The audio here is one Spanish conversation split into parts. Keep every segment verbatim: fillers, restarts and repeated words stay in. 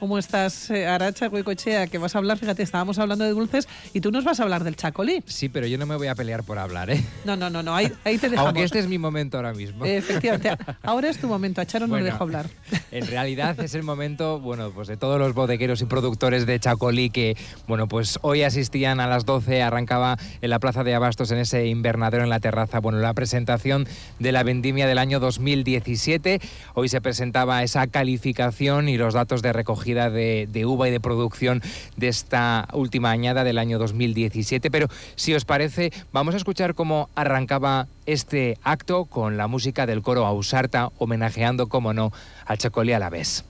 ¿Cómo estás, eh, Arantxa Goicoechea? Que vas a hablar, fíjate, estábamos hablando de dulces y tú nos vas a hablar del chacolí. Sí, pero yo no me voy a pelear por hablar, ¿eh? No, no, no, no ahí, ahí te dejamos. Aunque este es mi momento ahora mismo. Eh, efectivamente, ahora es tu momento, a Charo no bueno, le dejo hablar. En realidad es el momento, bueno, pues de todos los bodegueros y productores de chacolí que, bueno, pues hoy asistían a las doce, arrancaba en la Plaza de Abastos, en ese invernadero en la terraza, bueno, la presentación de la vendimia del año dos mil diecisiete. Hoy se presentaba esa calificación y los datos de recogida de, de uva y de producción de esta última añada del año dos mil diecisiete. Pero si os parece, vamos a escuchar cómo arrancaba este acto con la música del coro Ausarta, homenajeando, como no, al chacolí alavés.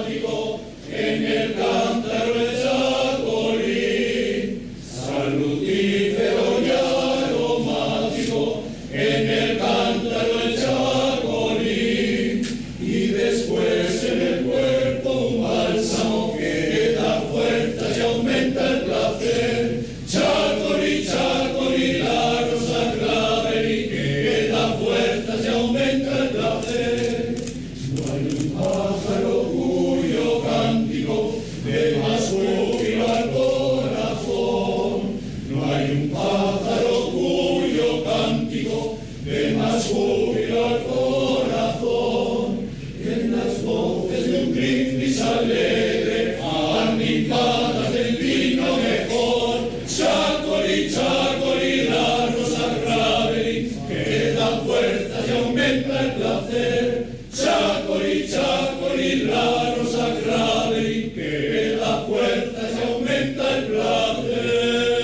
En el cántaro el chacolí, salutífero y aromático, en el cántaro el chacolí, y después en el cuerpo un bálsamo que da fuerzas y aumenta el placer. Chacolí, chacolí, la rosa claverí, que da fuerzas y aumenta el placer. No hay un pájaro cuyo cántico dé más júbilo al corazón. No hay un pájaro cuyo cántico dé más júbilo al corazón. En las voces de un brindis alegre, anicadas del vino mejor. Chacolí, chacolí, la rosa claverí, que da fuerzas y aumenta el placer. Chacolí, chacolí, la rosa claverí, que da fuerzas y aumenta el placer.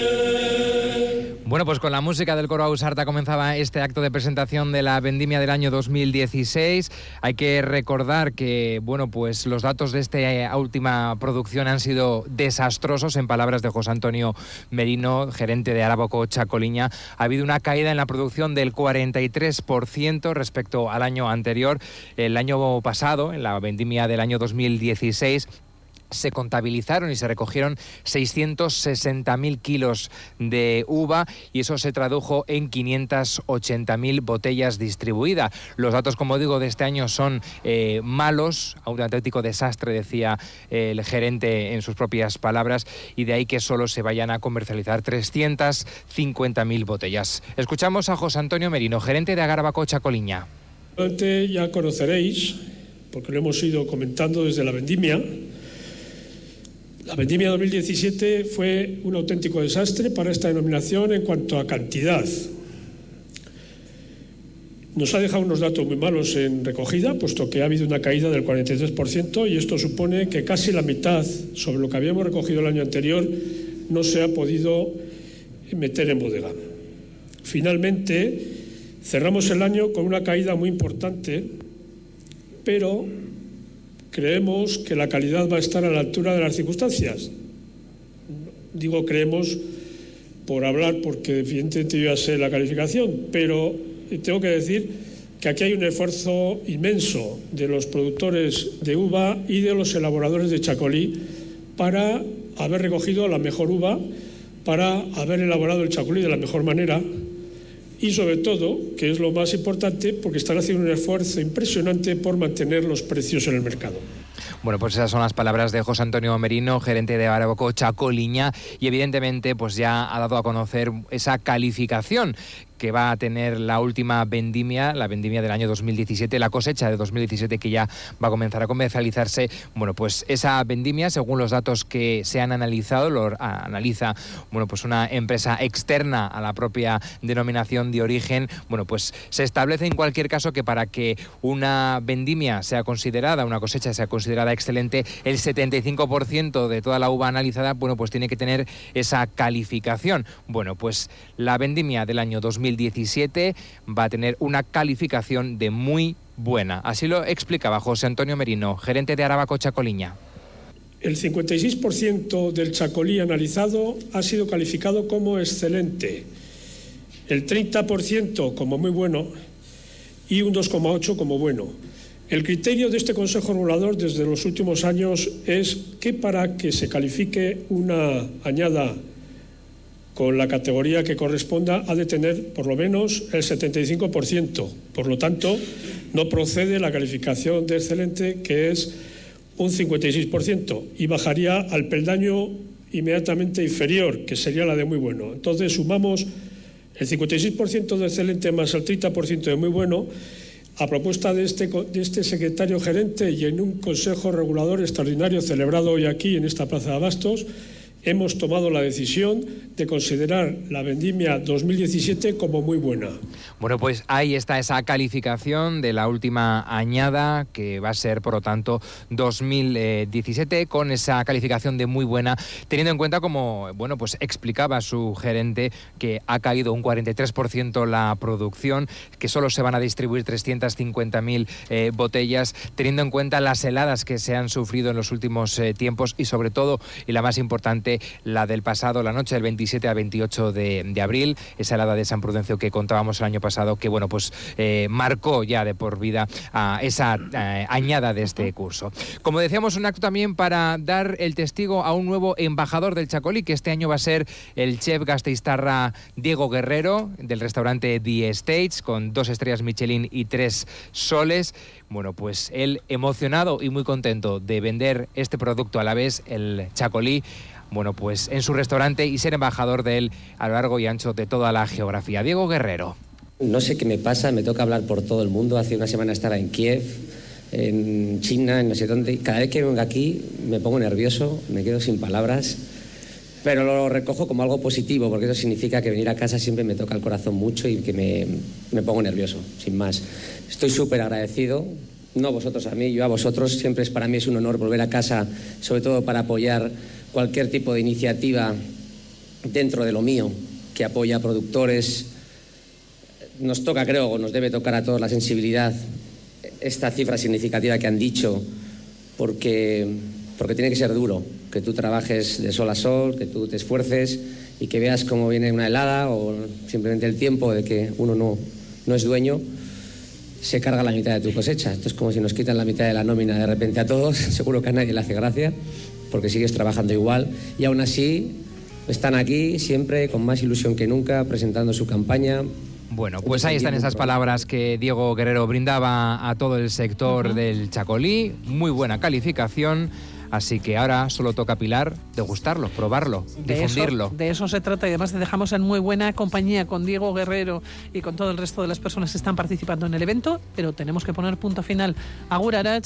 Bueno, pues con la música del coro Ausarta comenzaba este acto de presentación de la vendimia del año dos mil dieciséis. Hay que recordar que, bueno, pues los datos de esta última producción han sido desastrosos, en palabras de José Antonio Merino, gerente de Arauco Chacoliña. Ha habido una caída en la producción del cuarenta y tres por ciento respecto al año anterior. El año pasado, en la vendimia del año dos mil dieciséis, se contabilizaron y se recogieron seiscientos sesenta mil kilos de uva y eso se tradujo en quinientas ochenta mil botellas distribuidas. Los datos, como digo, de este año son eh, malos, un auténtico desastre, decía eh, el gerente en sus propias palabras, y de ahí que solo se vayan a comercializar trescientas cincuenta mil botellas. Escuchamos a José Antonio Merino, gerente de Arauco Chacoliña. Ya conoceréis, porque lo hemos ido comentando desde la vendimia. La vendimia dos mil diecisiete fue un auténtico desastre para esta denominación en cuanto a cantidad. Nos ha dejado unos datos muy malos en recogida, puesto que ha habido una caída del cuarenta y tres por ciento y esto supone que casi la mitad sobre lo que habíamos recogido el año anterior no se ha podido meter en bodega. Finalmente, cerramos el año con una caída muy importante, pero creemos que la calidad va a estar a la altura de las circunstancias. Digo creemos por hablar, porque evidentemente yo ya sé la calificación, pero tengo que decir que aquí hay un esfuerzo inmenso de los productores de uva y de los elaboradores de chacolí para haber recogido la mejor uva, para haber elaborado el chacolí de la mejor manera y sobre todo, que es lo más importante, porque están haciendo un esfuerzo impresionante por mantener los precios en el mercado. Bueno, pues esas son las palabras de José Antonio Merino, gerente de Arauco Chacoliña, y evidentemente pues ya ha dado a conocer esa calificación que va a tener la última vendimia, la vendimia del año dos mil diecisiete, la cosecha de dos mil diecisiete que ya va a comenzar a comercializarse. Bueno, pues esa vendimia, según los datos que se han analizado, lo analiza, bueno, pues una empresa externa a la propia denominación de origen, bueno, pues se establece en cualquier caso que para que una vendimia sea considerada, una cosecha sea considerada excelente, el setenta y cinco por ciento de toda la uva analizada, bueno, pues tiene que tener esa calificación. Bueno, pues la vendimia del año dos mil diecisiete va a tener una calificación de muy buena. Así lo explicaba José Antonio Merino, gerente de Arauco Chacoliña. El cincuenta y seis por ciento del chacolí analizado ha sido calificado como excelente, el treinta por ciento como muy bueno y un dos coma ocho por ciento como bueno. El criterio de este Consejo Regulador desde los últimos años es que para que se califique una añada con la categoría que corresponda ha de tener por lo menos el setenta y cinco por ciento. Por lo tanto, no procede la calificación de excelente, que es un cincuenta y seis por ciento, y bajaría al peldaño inmediatamente inferior, que sería la de muy bueno. Entonces sumamos el cincuenta y seis por ciento de excelente más el treinta por ciento de muy bueno, a propuesta de este, de este secretario gerente y en un consejo regulador extraordinario celebrado hoy aquí en esta Plaza de Abastos, hemos tomado la decisión de considerar la vendimia dos mil diecisiete como muy buena. Bueno, pues ahí está esa calificación de la última añada, que va a ser, por lo tanto, dos mil diecisiete, con esa calificación de muy buena, teniendo en cuenta, como bueno, pues explicaba su gerente, que ha caído un cuarenta y tres por ciento la producción, que solo se van a distribuir trescientas cincuenta mil eh, botellas, teniendo en cuenta las heladas que se han sufrido en los últimos eh, tiempos y, sobre todo, y la más importante, la del pasado, la noche del veintisiete a veintiocho de, de abril, esa helada de San Prudencio que contábamos el año pasado, que bueno, pues eh, marcó ya de por vida a esa eh, añada de este curso. Como decíamos, un acto también para dar el testigo a un nuevo embajador del Chacolí, que este año va a ser el chef gasteiztarra Diego Guerrero, del restaurante The Estates, con dos estrellas Michelin y tres soles. Bueno, pues él emocionado y muy contento de vender este producto a la vez, el Chacolí, bueno, pues en su restaurante, y ser embajador de él a lo largo y ancho de toda la geografía. Diego Guerrero. No sé qué me pasa, me toca hablar por todo el mundo. Hace una semana estaba en Kiev, en China, en no sé dónde. Cada vez que vengo aquí me pongo nervioso, me quedo sin palabras, pero lo recojo como algo positivo, porque eso significa que venir a casa siempre me toca el corazón mucho y que me, me pongo nervioso, sin más. Estoy súper agradecido, no vosotros a mí, yo a vosotros. Siempre es, para mí es un honor volver a casa, sobre todo para apoyar cualquier tipo de iniciativa dentro de lo mío, que apoya a productores. Nos toca, creo, nos debe tocar a todos la sensibilidad, esta cifra significativa que han dicho, porque, porque tiene que ser duro, que tú trabajes de sol a sol, que tú te esfuerces y que veas cómo viene una helada o simplemente el tiempo de que uno no, no es dueño, se carga la mitad de tu cosecha. Esto es como si nos quitan la mitad de la nómina de repente a todos. Seguro que a nadie le hace gracia, porque sigues trabajando igual, y aún así están aquí siempre con más ilusión que nunca presentando su campaña. Bueno, pues ahí están esas palabras que Diego Guerrero brindaba a todo el sector uh-huh. del Chacolí. Muy buena calificación. Así que ahora solo toca, Pilar, degustarlo, probarlo, de difundirlo. Eso, de eso se trata, y además te dejamos en muy buena compañía con Diego Guerrero y con todo el resto de las personas que están participando en el evento, pero tenemos que poner punto final. Agur, Arach.